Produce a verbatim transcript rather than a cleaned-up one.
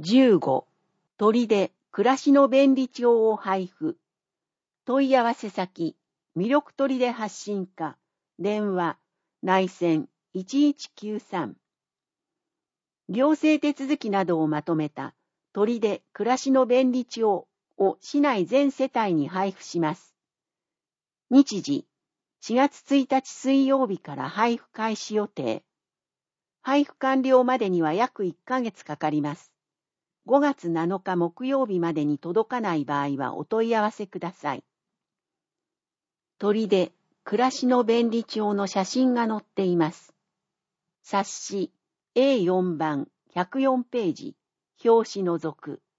じゅうご、鳥で暮らしの便利帳を配布。問い合わせ先、魅力鳥で発信課、電話、内線いちいちきゅうさん。行政手続きなどをまとめた鳥で暮らしの便利帳を市内全世帯に配布します。日時、しがつついたち水曜日から配布開始予定。配布完了までには約いっかげつかかります。ごがつなのか木曜日までに届かない場合はお問い合わせください。鳥で暮らしの便利帳の写真が載っています。冊子 エーよん 番ひゃくよんページ、表紙除く。